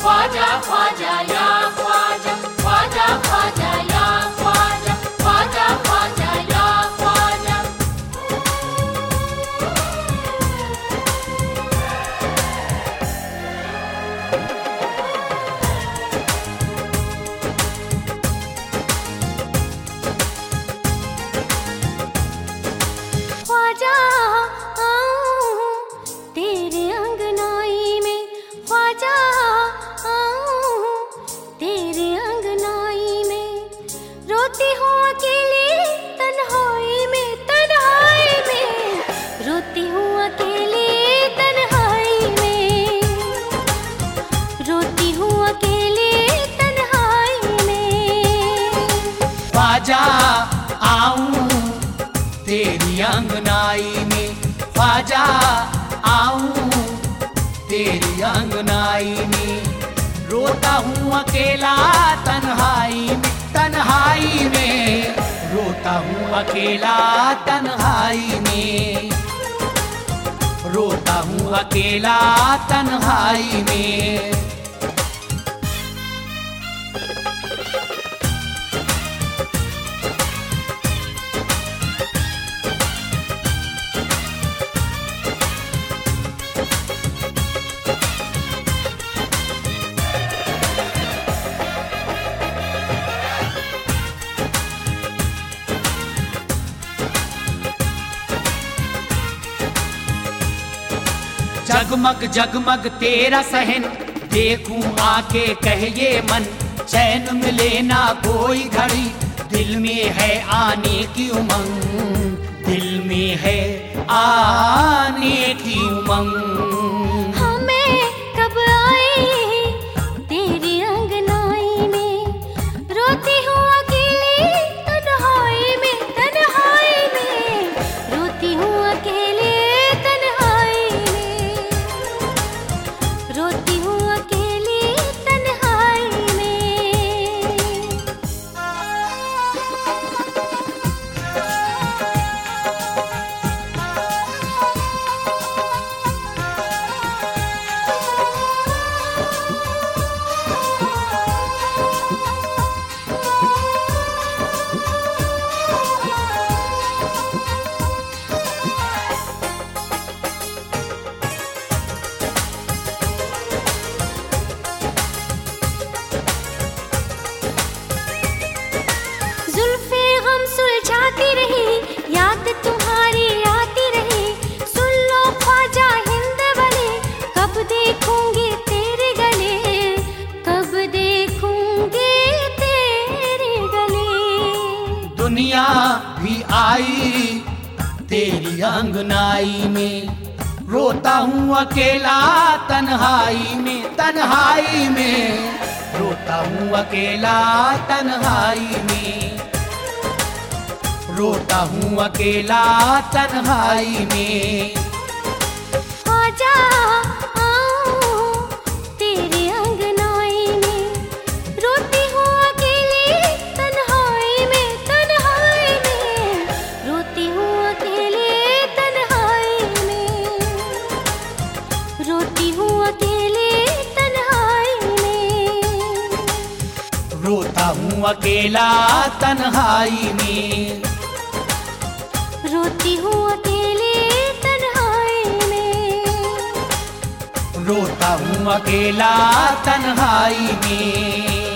ख्वाजा ख्वाजा या ख्वाजा, ख्वाजा ख्वाजा या ख्वाजा, ख्वाजा ख्वाजा या ख्वाजा। ख्वाजा आऊं तेरे अंगनाई में, ख्वाजा आऊं तेरे अंगनाई में, रोती हूँ अकेली तन्हाई में, तन्हाई में, रोती हूँ अकेली तन्हाई में, रोती हूँ अकेली तन्हाई में। ख्वाजा आऊं तेरी अंगनाई में, ख्वाजा आऊं तेरी अंगनाई में, रोता हूँ अकेला तन्हाई में, तन्हाई में, रोता हूँ अकेला तन्हाई में, रोता हूँ अकेला तन्हाई में। जगमग जगमग तेरा सहन देखूं आके कहे ये मन, चैन मिले ना कोई घड़ी, दिल में है आने की उमंग, दिल में है आने की उमंग। हमें कब आई तेरी अंगनाई में, रोती हूँ अकेली तन्हाई में, तन्हाई में, रोती हूँ अकेली तन्हाई में, रोती हूँ अकेली तन्हाई में। जुल्फे गम सुलझाती रही, याद तुम्हारी आती रही, सुन लो ख्वाजा हिंद वाले, कब देखूंगी तेरे गले, कब देखूंगी तेरे गले। दुनिया भी आई तेरी अंगनाई में, रोता हूँ अकेला तन्हाई में, तन्हाई में, रोता हूँ अकेला तन्हाई में, रोता हूँ अकेला तन्हाई में। ख्वाजा आऊं तेरे अंगनाई में, रोती हूँ अकेली तन्हाई में, तन्हाई में, रोती हूँ अकेली तन्हाई में, रोती हूँ अकेली तन्हाई में। रोता हूँ अकेला तन्हाई में, रोती हूँ अकेली तन्हाई में, रोता हूँ अकेला तन्हाई में।